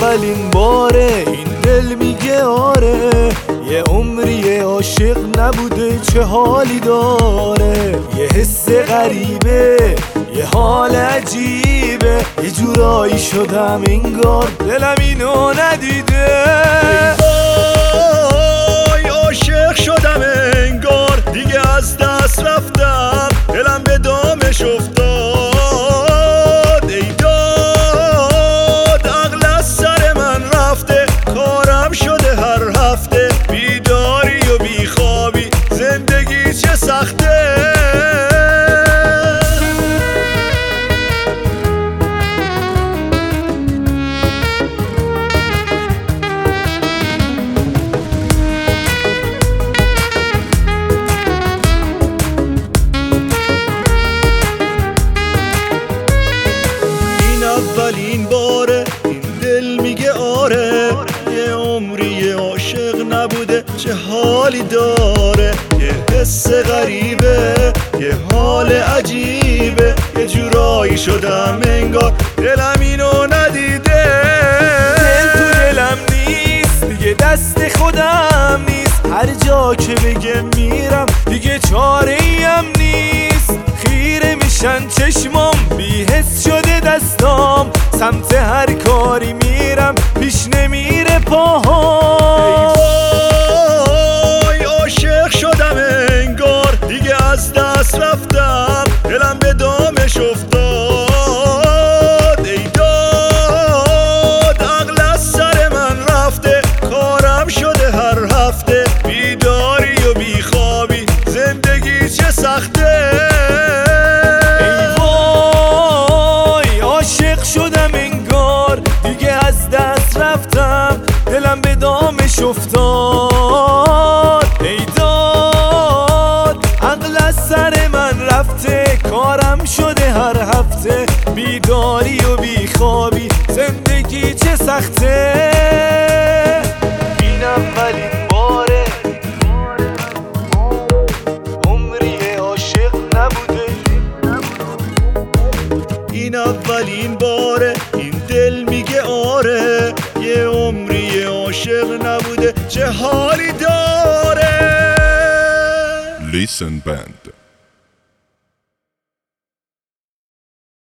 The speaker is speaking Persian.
اولین باره این دل میگه آره، یه عمری عاشق نبوده چه حالی داره. یه حس غریبه، یه حال عجیبه، یه جورایی شدم انگار دلم اینو ندیده. وای عاشق شدم انگار دیگه از دست رفتم، دلم به دامش افتاد. ای داد عقل از سر من رفته، کارم شده هر هفته بیداری و بیخوابی، زندگی چه سخته. اولین باره این دل میگه آره، یه عمری عاشق نبوده چه حالی داره. یه حس غریبه، یه حال عجیبه، یه جورایی شدم انگار دلم اینو ندیده. دل تو دلم نیست دیگه، دست خودم نیست، هر جا که بگم میرم دیگه چاره ایم نیست. خیره میشن چشمام، بی حس شده دستام، سمت هر کاری میرم پیش نمیره پاهام. وای عاشق شدم انگار دیگه از دست رفتم، دلم به دامش افتاد. ای داد عقل از سر من رفته، کارم شده هر هفته بیداری و بیخوابی، زندگی چه سخته. دلم به دامش افتاد. ای داد عقل از سر من رفته، کارم شده هر هفته بیداری و بیخوابی، زندگی چه سخته. این اولین باره عمری عاشق نبوده، این اولین باره این دل میگه آره، یه عمری عاشق نبوده چه حالی داره. Listen Band.